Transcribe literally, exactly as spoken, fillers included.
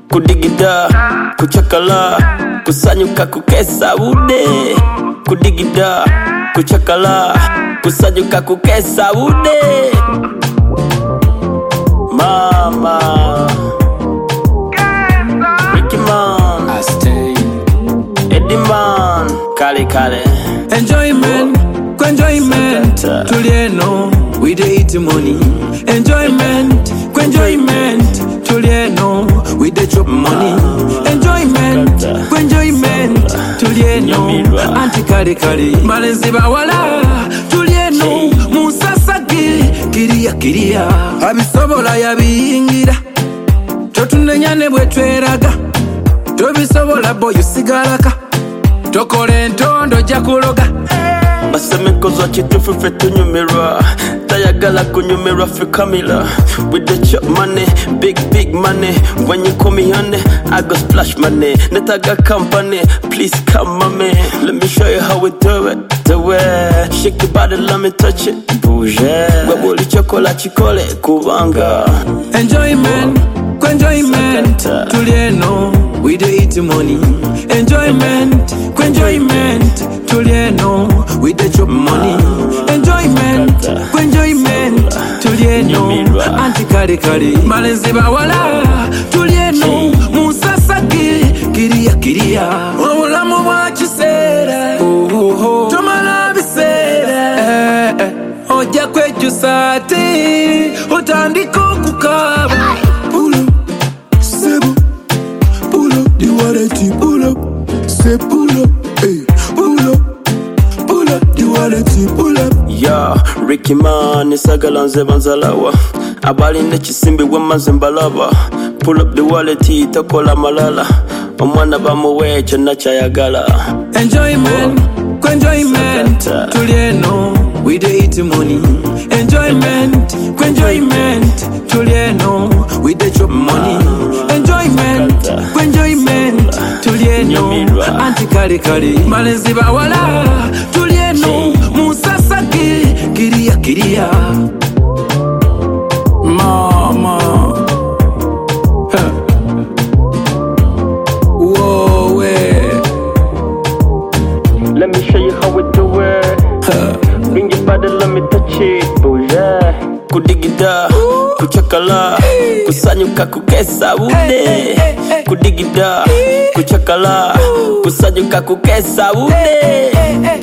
kudigida, kuchakala, kusanyuka kukesa ude. Kudigida, kuchakala, kusanyuka kukesa ude. Mama Ricky Man, I stay Eddie Man, kale kale. Enjoyment, enjoyment, tulieno, we dey eat money. Enjoyment, enjoyment, tulieno, we dey chop money. Enjoyment, enjoyment, tulieno, anti kale kale. Malenzi bawala, tulieno, musasagi, kiria kiria. Abisobola yabingira, totunenyane bwetweraga. Tobisobola boy usigalaka, tokole ntondo jakuloga. Baseme kozwa chitufu fe tunyumira, tayagala kunyumira fe Camila. With the chop money, big big money. When you call me honey, I go splash money. Netaga company, please come mommy. Let me show you how we do it, do it. Shake your body, let me touch it, bouge. Wabuli chocolate chikole, kubanga. Enjoyment, enjoyment, tulieno, we dey eat money. Enjoyment, enjoyment, tulieno, we dey chop money. Enjoyment, enjoyment, tulieno, anti kare kare. Malenzi bawala, tulieno, musasagi, kiria kiria. Obulamu bwa kiseera, tomala biseera. Ojja kwejusa ate, otandika okukaba. Pull up, sebo. Pull up, the wallet, pull up. Say pull up, hey. Pull up, pull up, the wallet, pull up. Yeah, Ricky Man, isagala nze banzalawa. Abali ne chisimbi wemaze mbalaba. Pull up the wallet, tokola malala. Omwana bamuwe kyonna kyayagala. Enjoyment, enjoyment, tulieno, we dey eat money. Enjoyment, enjoyment, tulieno, we dey chop money. Enjoyment, enjoyment, tulieno, anti kare kare. Malenzi bawala, tulieno, musasagi, kiria kiria. Mama, huh. Whoa, way. Let me show you how we do it. Bring your body, let me touch it, bouge. Kudigida, kuchakala, kusanyuka kukesa ude. Kudigida, kuchakala, kusanyuka kukesa ude.